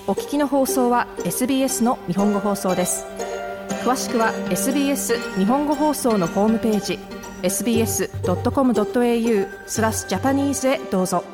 お聞きの放送は SBS の日本語放送です。詳しくは SBS 日本語放送のホームページ sbs.com.au/Japanese へどうぞ。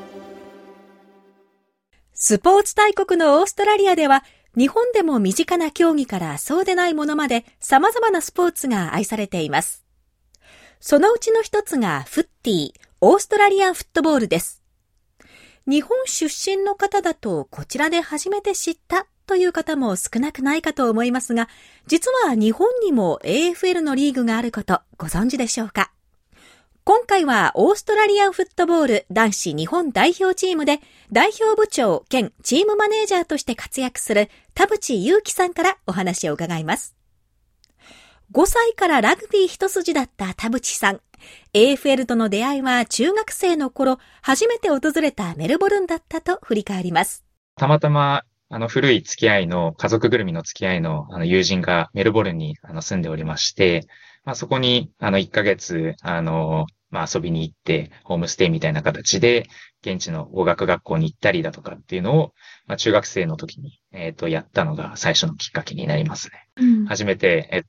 スポーツ大国のオーストラリアでは、日本でも身近な競技からそうでないものまで様々なスポーツが愛されています。そのうちの一つがフッティー、オーストラリアンフットボールです。日本出身の方だとこちらで初めて知ったという方も少なくないかと思いますが、実は日本にも AFL のリーグがあることご存知でしょうか。今回はオーストラリアンフットボール男子日本代表チームで代表部長兼チームマネージャーとして活躍する田淵裕樹さんからお話を伺います。5歳からラグビー一筋だった田淵さん。AFL との出会いは中学生の頃、初めて訪れたメルボルンだったと振り返ります。 たまたま古い付き合いの家族ぐるみの付き合いの友人がメルボルンに住んでおりまして、そこに1ヶ月遊びに行ってホームステイみたいな形で現地の語学学校に行ったりだとかっていうのを、中学生の時にやったのが最初のきっかけになりますね。初めて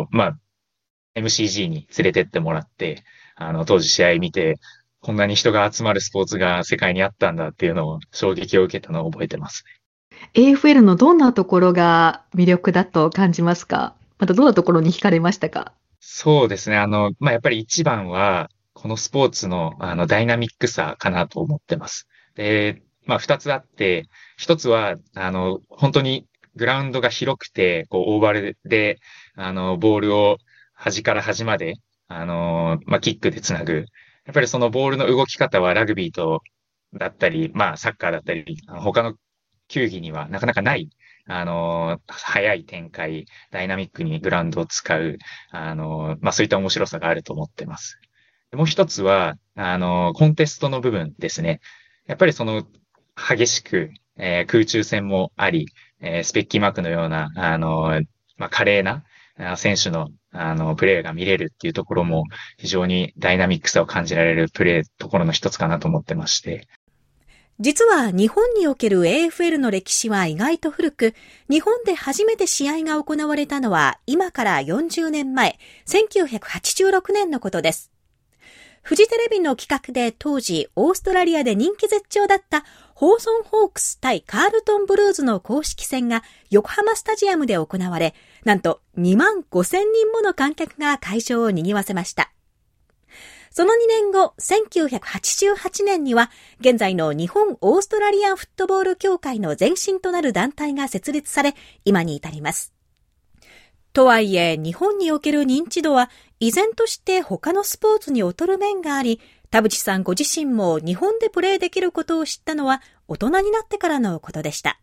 MCG に連れてってもらって、当時試合見て、こんなに人が集まるスポーツが世界にあったんだっていうのを衝撃を受けたのを覚えてますね。AFL のどんなところが魅力だと感じますか？またどんなところに惹かれましたか？ そうですね。やっぱり一番は、このスポーツのダイナミックさかなと思ってます。で、二つあって、一つは、本当にグラウンドが広くて、オーバルで、ボールを端から端まで、キックでつなぐ。やっぱりそのボールの動き方はラグビーだったり、サッカーだったり、他の球技にはなかなかない、速い展開、ダイナミックにグラウンドを使う、そういった面白さがあると思ってます。もう一つは、コンテストの部分ですね。やっぱり激しく、空中戦もあり、スペッキーマークのような、華麗な、選手の、プレーが見れるっていうところも非常にダイナミックさを感じられるところの一つかなと思ってまして。 実は日本における AFL の歴史は意外と古く、日本で初めて試合が行われたのは今から40年前、1986年のことです。フジテレビの企画で当時オーストラリアで人気絶頂だったホーソンホークス対カールトンブルーズの公式戦が横浜スタジアムで行われ、なんと2万5,000人もの観客が会場を賑わせました。その2年後、1988年には現在の日本オーストラリアンフットボール協会の前身となる団体が設立され、今に至ります。とはいえ、日本における認知度は依然として他のスポーツに劣る面があり、田淵さんご自身も日本でプレーできることを知ったのは大人になってからのことでした。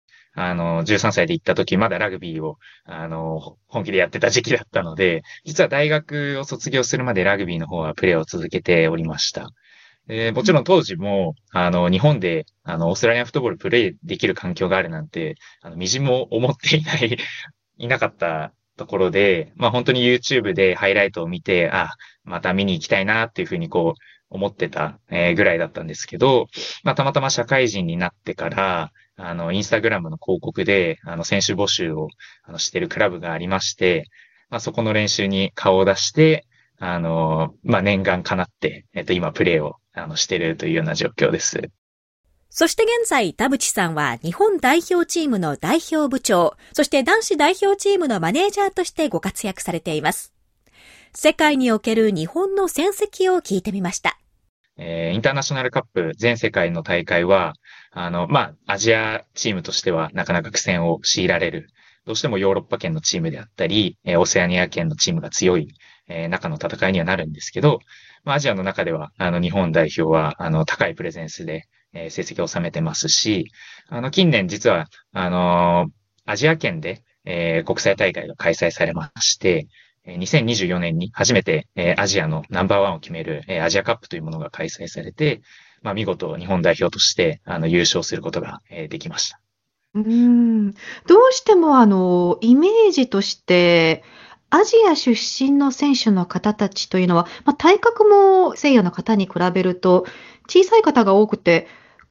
13歳で行った時、まだラグビーを、本気でやってた時期だったので、実は大学を卒業するまでラグビーの方はプレーを続けておりました。もちろん当時も、日本で、オーストラリアンフットボールプレーできる環境があるなんて、みじんも思っていなかったところで、本当に YouTube でハイライトを見て、また見に行きたいなっていうふうに思ってた、ぐらいだったんですけど、たまたま社会人になってから、インスタグラムの広告で、選手募集を、してるクラブがありまして、そこの練習に顔を出して、念願叶って、今プレーを、してるというような状況です。 そして現在、田淵さんは日本代表チームの代表部長、そして男子代表チームのマネージャーとしてご活躍されています。世界における日本の戦績を聞いてみました。 インターナショナルカップ全世界の大会は、アジアチームとしてはなかなか苦戦を強いられる。どうしてもヨーロッパ圏のチームであったり、オセアニア圏のチームが強い、中の戦いにはなるんですけど、アジアの中では、日本代表は、高いプレゼンスで、成績を収めてますし、近年実は、アジア圏で、国際大会が開催されまして、2024年に初めて、アジアのナンバーワンを決める、アジアカップというものが開催されて、見事日本代表として、優勝することが、できました。 どうしてもイメージとして、アジア出身の選手の方たちというのは、体格も西洋の方に比べると小さい方が多くて、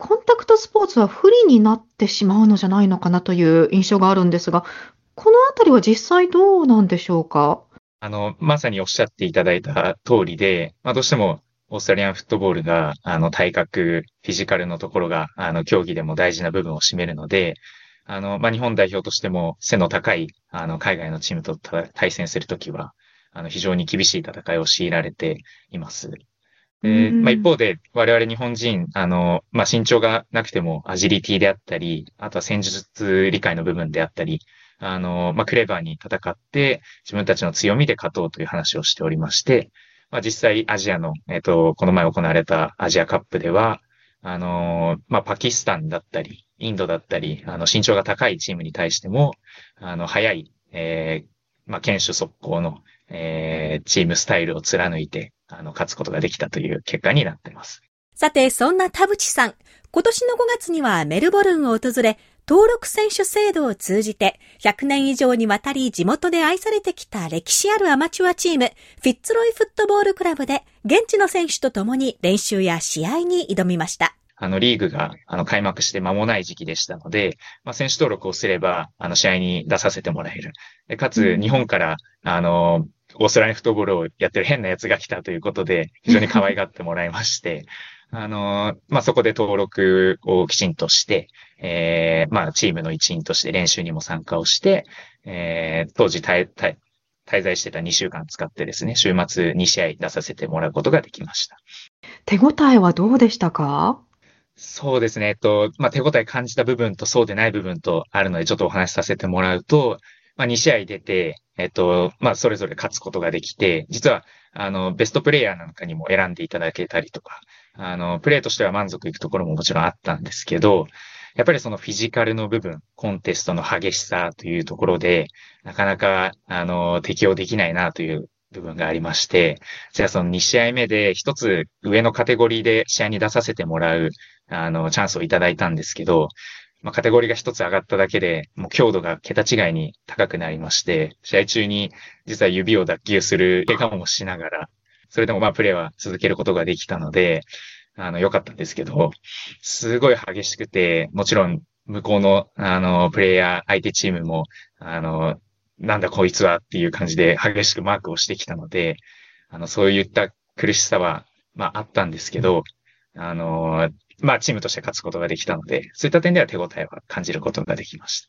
コンタクトスポーツは不利になってしまうのじゃないのかなという印象があるんですが、このあたりは実際どうなんでしょうか？ まさにおっしゃっていただいた通りで、どうしてもオーストラリアンフットボールが、体格、フィジカルのところが、競技でも大事な部分を占めるので、日本代表としても背の高い、海外のチームと対戦するときは、非常に厳しい戦いを強いられています。一方で、我々日本人、身長がなくてもアジリティであったり、あとは戦術理解の部分であったり、クレバーに戦って自分たちの強みで勝とうという話をしておりまして、実際アジアの、この前行われたアジアカップでは、パキスタンだったり、インドだったり、身長が高いチームに対しても、速い、堅守速攻の、チームスタイルを貫いて、勝つことができたという結果になっています。 さて、そんな田淵さん、今年の5月にはメルボルンを訪れ、登録選手制度を通じて100年以上にわたり地元で愛されてきた歴史あるアマチュアチーム、フィッツロイフットボールクラブで現地の選手と共に練習や試合に挑みました。 リーグが、開幕して間もない時期でしたので、選手登録をすれば、試合に出させてもらえる。かつ、日本から、オーストラリアフットボールをやってる変なやつが来たということで、非常に可愛がってもらいまして、そこで登録をきちんとして、チームの一員として練習にも参加をして、当時滞在してた2週間使ってですね、週末2試合出させてもらうことができました。 手応えはどうでしたか？ そうですね。手応え感じた部分とそうでない部分とあるので、ちょっとお話しさせてもらうと、2試合出て、それぞれ勝つことができて、実は、ベストプレイヤーなんかにも選んでいただけたりとか、プレイとしては満足いくところももちろんあったんですけど、やっぱりそのフィジカルの部分、コンテストの激しさというところで、なかなか、適応できないなという部分がありまして、じゃあその2試合目で一つ上のカテゴリーで試合に出させてもらう、チャンスをいただいたんですけど、カテゴリーが一つ上がっただけで、もう強度が桁違いに高くなりまして、試合中に実は指を脱臼する怪我もしながら、それでもプレーは続けることができたので、良かったんですけど、すごい激しくて、もちろん向こうの、プレイヤー、相手チームも、なんだこいつはっていう感じで激しくマークをしてきたので、そういった苦しさは、あったんですけど、チームとして勝つことができたので、そういった点では手応えは感じることができました。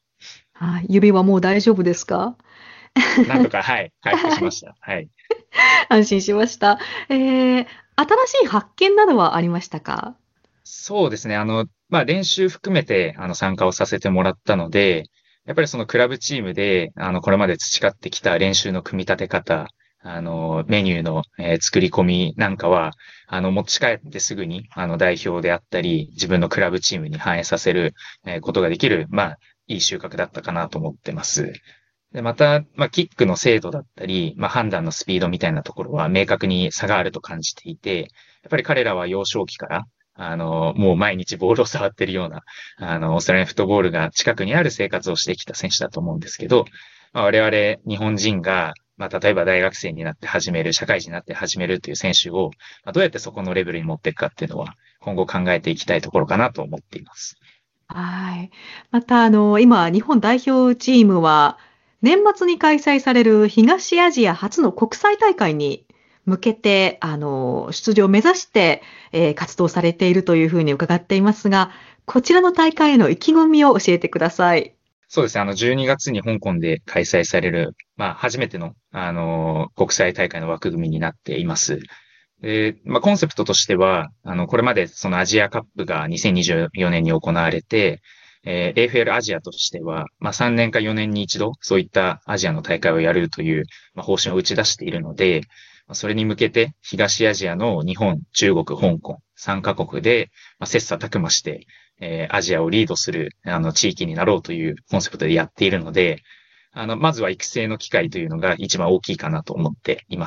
はい、指はもう大丈夫ですか？ なんとか、はい、回復しました。はい。 安心しました。新しい発見などはありましたか？ そうですね。練習含めて、参加をさせてもらったので、やっぱりそのクラブチームで、これまで培ってきた練習の組み立て方、メニューの、作り込みなんかは、持ち帰ってすぐに、代表であったり、自分のクラブチームに反映させる、ことができる、いい収穫だったかなと思ってます。で、また、キックの精度だったり、判断のスピードみたいなところは明確に差があると感じていて、やっぱり彼らは幼少期から、もう毎日ボールを触ってるような、オーストラリアンフットボールが近くにある生活をしてきた選手だと思うんですけど、我々日本人が、例えば大学生になって始める、社会人になって始めるという選手を、どうやってそこのレベルに持っていくかっていうのは、今後考えていきたいところかなと思っています。 はい。また、今、日本代表チームは、年末に開催される東アジア初の国際大会に向けて、出場を目指して、活動されているというふうに伺っていますが、こちらの大会への意気込みを教えてください。 そうですね。12月に香港で開催される、初めての、国際大会の枠組みになっています。で、コンセプトとしては、これまでそのアジアカップが2024年に行われて、AFL アジアとしては、3年か4年に一度、そういったアジアの大会をやるという、方針を打ち出しているので、それに向けて、東アジアの日本、中国、香港、3カ国で、切磋琢磨して、アジアをリードする、地域になろうというコンセプトでやっているので、まずは育成の機会というのが一番大きいかなと思っています。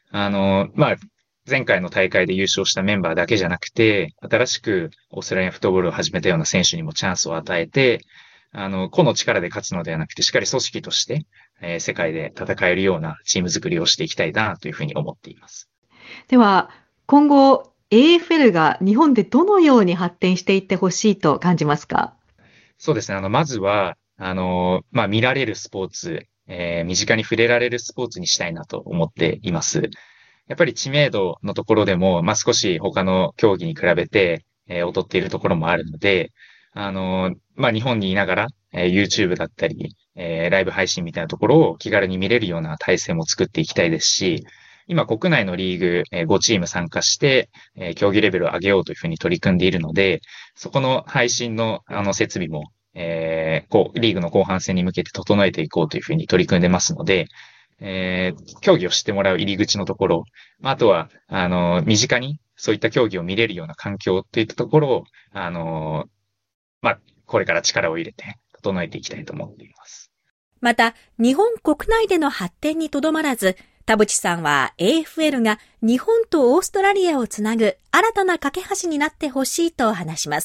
前回の大会で優勝したメンバーだけじゃなくて、新しくオーストラリアンフットボールを始めたような選手にもチャンスを与えて、個の力で勝つのではなくて、しっかり組織として、世界で戦えるようなチーム作りをしていきたいなというふうに思っています。 では、今後、 AFL が日本でどのように発展していってほしいと感じますか？ そうですね。まずは、見られるスポーツ、身近に触れられるスポーツにしたいなと思っています。やっぱり知名度のところでも、少し他の競技に比べて、劣っているところもあるので、日本にいながら、YouTube だったり、ライブ配信みたいなところを気軽に見れるような体制も作っていきたいですし、今国内のリーグ、5チーム参加して、競技レベルを上げようというふうに取り組んでいるので、そこの配信の設備も、リーグの後半戦に向けて整えていこうというふうに取り組んでますので、競技を知ってもらう入り口のところ、あとは、身近にそういった競技を見れるような環境といったところを、これから力を入れて整えていきたいと思っています。 また、日本国内での発展にとどまらず、田淵さんは AFL が日本とオーストラリアをつなぐ新たな架け橋になってほしいと話します。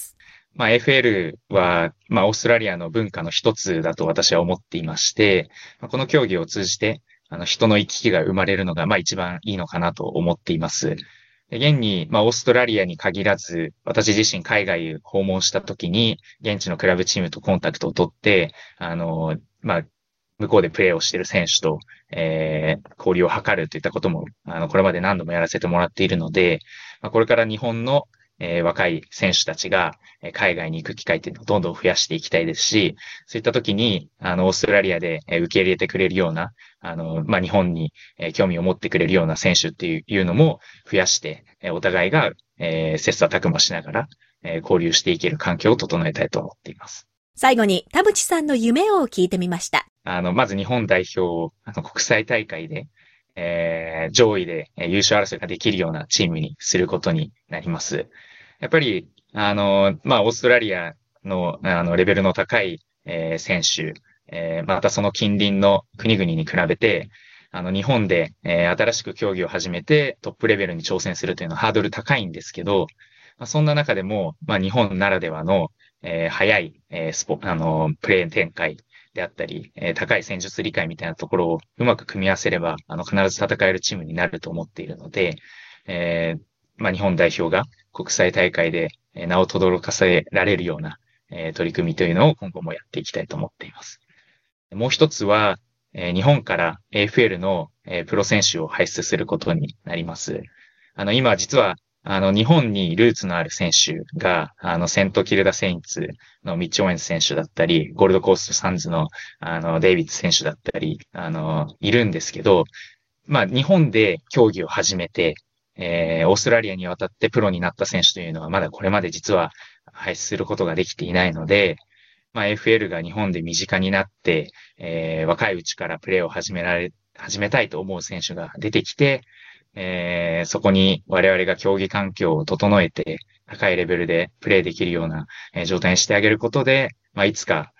AFL は、オーストラリアの文化の一つだと私は思っていまして、この競技を通じて、人の行き来が生まれるのが、一番いいのかなと思っています。現に、オーストラリアに限らず、私自身海外を訪問した時に、現地のクラブチームとコンタクトを取って、向こうでプレーをしている選手と、交流を図るといったことも、これまで何度もやらせてもらっているので、これから日本の、若い選手たちが海外に行く機会っていうのをどんどん増やしていきたいですし、そういった時に、オーストラリアで受け入れてくれるような、日本に興味を持ってくれるような選手っていうのも増やして、お互いが、切磋琢磨しながら、交流していける環境を整えたいと思っています。 最後に田淵さんの夢を聞いてみました。 まず日本代表を国際大会で、上位で優勝争いができるようなチームにすることになります。やっぱり、オーストラリアの、レベルの高い、選手、またその近隣の国々に比べて、日本で、新しく競技を始めてトップレベルに挑戦するというのはハードル高いんですけど、そんな中でも、日本ならではの、早い、プレー展開であったり、高い戦術理解みたいなところをうまく組み合わせれば、必ず戦えるチームになると思っているので、日本代表が国際大会で名を轟かせられるような、取り組みというのを今後もやっていきたいと思っています。もう一つは、日本から AFL の、プロ選手を輩出することになります。今実は日本にルーツのある選手が、セントキルダセインツのミッチ・オーエンズ選手だったり、ゴールドコーストサンズの、デイビッド選手だったり、いるんですけど、日本で競技を始めて、オーストラリアに渡ってプロになった選手というのはまだこれまで実は輩出することができていないので、AFL が日本で身近になって、若いうちからプレーを始めたいと思う選手が出てきて、そこに我々が競技環境を整えて高いレベルでプレーできるような、状態にしてあげることで、いつか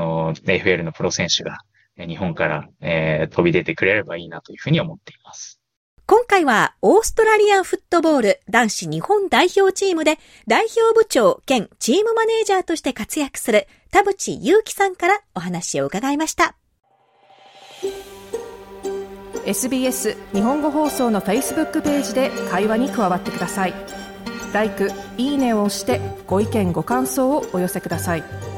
AFL のプロ選手が日本から、飛び出てくれればいいなというふうに思っています。 今回はオーストラリアンフットボール男子日本代表チームで代表部長兼チームマネージャーとして活躍する田淵裕樹さんからお話を伺いました。 SBS 日本語放送の Facebook ページで会話に加わってください。LIKE、いいねを押してご意見ご感想をお寄せください。